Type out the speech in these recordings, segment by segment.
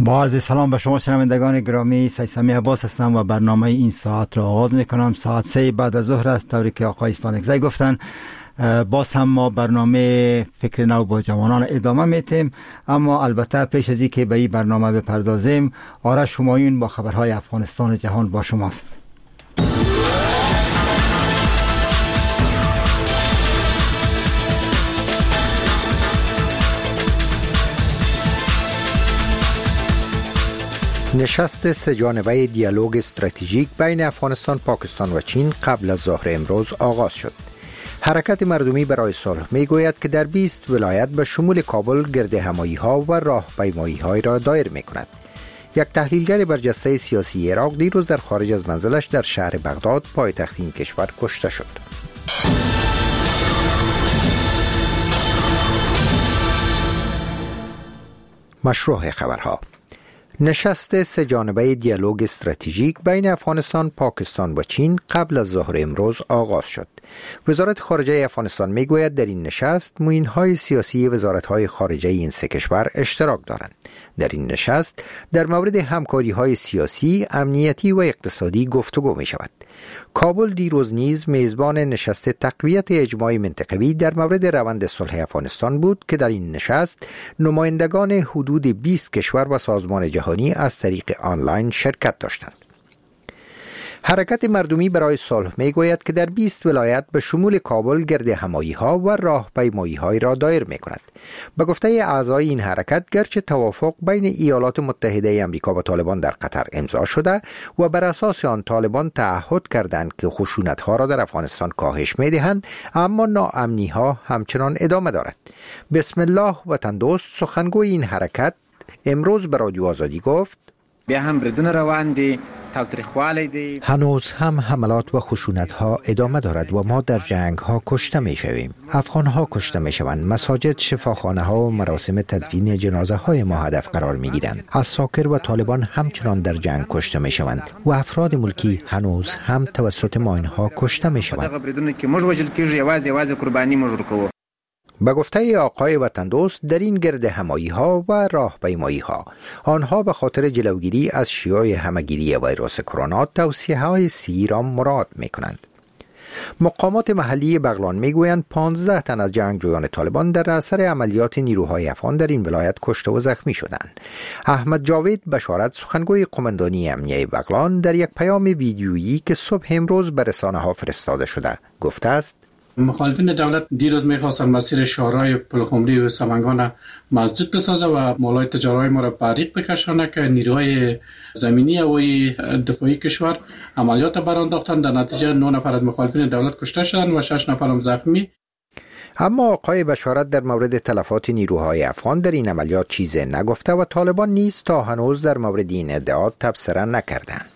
با عرض سلام به شما شنوندگان گرامی، سیسمی عباس هستم و برنامه این ساعت را آغاز میکنم. ساعت 3 بعد از ظهر است، طوری که آقای استانکزی گفتن. باز هم ما برنامه فکر نو با جوانان ادامه میتیم، اما البته پیش از اینکه به این برنامه بپردازیم، آرش همایون با خبرهای افغانستان و جهان با شماست. نشست سه‌جانبه دیالوگ استراتژیک بین افغانستان، پاکستان و چین قبل از ظهر امروز آغاز شد. حرکت مردمی برای صلح میگوید که در 20 ولایت به شمول کابل گرد همایی ها و راهپیمایی های را دایر می کند. یک تحلیلگر برجسته سیاسی عراق دیروز در خارج از منزلش در شهر بغداد، پایتخت این کشور، کشته شد. مشروع خبرها. نشست سه‌جانبه دیالوگ استراتژیک بین افغانستان، پاکستان و چین قبل از ظهر امروز آغاز شد. وزارت خارجه افغانستان میگوید در این نشست معینهای سیاسی وزارت‌های خارجه این سه کشور اشتراک دارند. در این نشست در مورد همکاری‌های سیاسی، امنیتی و اقتصادی گفتگو می شود. کابل دیروز نیز میزبان نشست تقویت اجماع منطقوی در مورد روند صلح افغانستان بود که در این نشست نمایندگان حدود 20 کشور و سازمان جهانی از طریق آنلاین شرکت داشتند. حرکت مردمی برای صلح میگوید که در 20 ولایت به شمول کابل گرد همایی ها و راهپیمایی های را دایر می کند. به گفته اعضای این حرکت، گرچه توافق بین ایالات متحده آمریکا و طالبان در قطر امضا شده و بر اساس آن طالبان تعهد کردند که خشونت ها را در افغانستان کاهش می دهند، اما ناامنی ها همچنان ادامه دارد. بسم الله وطندوست، سخنگوی این حرکت، امروز به رادیو آزادی گفت: بیا هم بردون روان دی، تاوتریخوالی دی. هنوز هم حملات و خشونت ها ادامه دارد و ما در جنگ ها کشته می شویم. افغان ها کشته می شوند. مساجد، شفاخانه ها و مراسم تدفین جنازه های ما هدف قرار می گیرند. عساکر و طالبان همچنان در جنگ کشته می شوند و افراد ملکی هنوز هم توسط ما اینها کشته می شوند. به گفته آقای وطندوست، در این گرد همایی ها و راهپیمایی ها آنها به خاطر جلوگیری از شیوع همهگیری ویروس کرونا توصیه های صحی را مراعات می کنند. مقامات محلی بغلان می گویند 15 تن از جنگجویان طالبان در اثر عملیات نیروهای افغان در این ولایت کشته و زخمی شدند. احمد جاوید بشارت، سخنگوی قماندانی امنیه بغلان، در یک پیام ویدیویی که صبح امروز به رسانه ها فرستاده شده گفته است: مخالفین دولت دیروز می‌خواستند مسیر شهرهای پلخمری و سمنگان مسدود بسازه و مالای تجاری ما را بریق بکشانه که نیروهای زمینی و دفاعی کشور عملیات برانداختند. در نتیجه 9 نفر از مخالفین دولت کشته شدند و 6 نفر هم زخمی. اما آقای بشارت در مورد تلفات نیروهای افغان در این عملیات چیزی نگفته و طالبان نیز تا هنوز در مورد این ادعا تبصره نکردند.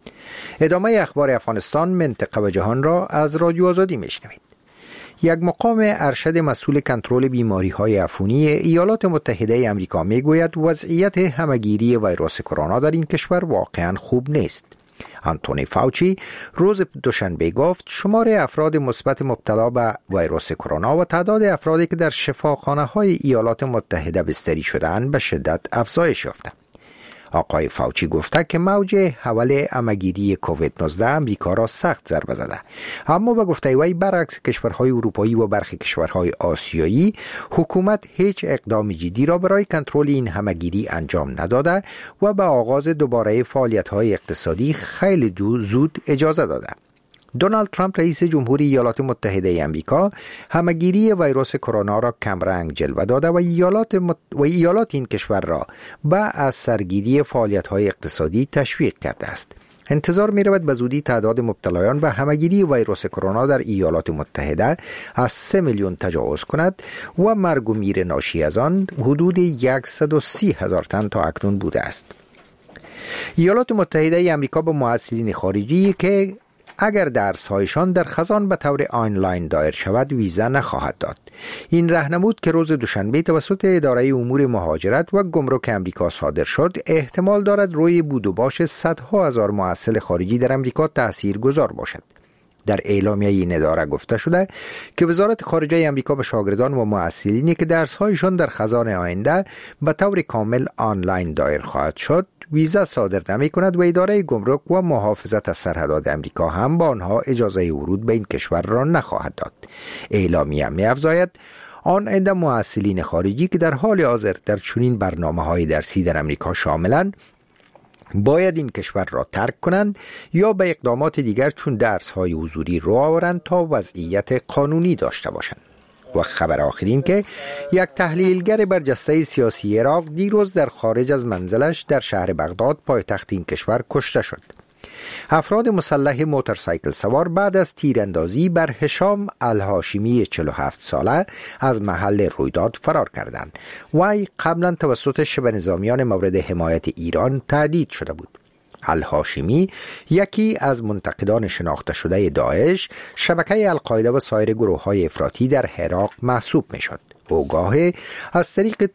ادامه اخبار افغانستان، منطقه و جهان را از رادیو آزادی میشنوید. یک مقام ارشد مسئول کنترل بیماری‌های عفونی ایالات متحده آمریکا میگوید وضعیت همهگیری ویروس کرونا در این کشور واقعاً خوب نیست. آنتونی فاوچی روز دوشنبه گفت شمار افراد مثبت مبتلا به ویروس کرونا و تعداد افرادی که در شفاخانه‌های ایالات متحده بستری شده‌اند به شدت افزایش یافته. آقای فاوچی گفته که موج حول همهگیری کووید 19 امریکا را سخت ضربه زده، اما به گفته وی برعکس کشورهای اروپایی و برخی کشورهای آسیایی، حکومت هیچ اقدام جدی را برای کنترل این همهگیری انجام نداده و به آغاز دوباره فعالیت‌های اقتصادی خیلی زود اجازه داده. دونالد ترامپ رئیس جمهوری ایالات متحده آمریکا همهگیری ویروس کرونا را کمرنگ جلوه داده و ایالات این کشور را به از سرگیری فعالیت‌های اقتصادی تشویق کرده است. انتظار می رود به زودی تعداد مبتلایان به همهگیری ویروس کرونا در ایالات متحده از 3 میلیون تجاوز کند و مرگ و میر ناشی از آن حدود 130,000 تن تا اکنون بوده است. ایالات متحده آمریکا به محصلین خارجی که اگر درس‌هایشان در خزان به طور آنلاین دایر شود ویزا نخواهد داد. این راهنمود که روز دوشنبه توسط اداره امور مهاجرت و گمرک آمریکا صادر شد، احتمال دارد روی بود و باش صدها هزار محصل خارجی در آمریکا تاثیرگذار باشد. در اعلامیه این اداره گفته شده که وزارت خارجه آمریکا به شاگردان و معسلینی که درس‌هایشان در خزان آینده به طور کامل آنلاین دایر خواهد شد ویزا صادر نمی کند و اداره گمرک و محافظت از سرحدات آمریکا هم با آنها اجازه ورود به این کشور را نخواهد داد. اعلامیه می افزاید آن عده معسلین خارجی که در حال حاضر در چنین برنامه‌های درسی در آمریکا شاملند باید این کشور را ترک کنند یا به اقدامات دیگر چون درس‌های حضوری رو آورند تا وضعیت قانونی داشته باشند. و خبر آخرین که یک تحلیلگر برجسته سیاسی عراق دیروز در خارج از منزلش در شهر بغداد پایتخت این کشور کشته شد. افراد مسلح موتورسایکل سوار بعد از تیراندازی بر هشام الهاشمی 47 ساله از محل رویداد فرار کردند. وی قبلا توسط شبه نظامیان مورد حمایت ایران تهدید شده بود. الهاشمی یکی از منتقدان شناخته شده داعش، شبکه القاعده و سایر گروه‌های افراطی در عراق محسوب می‌شد. او گاهی از طریق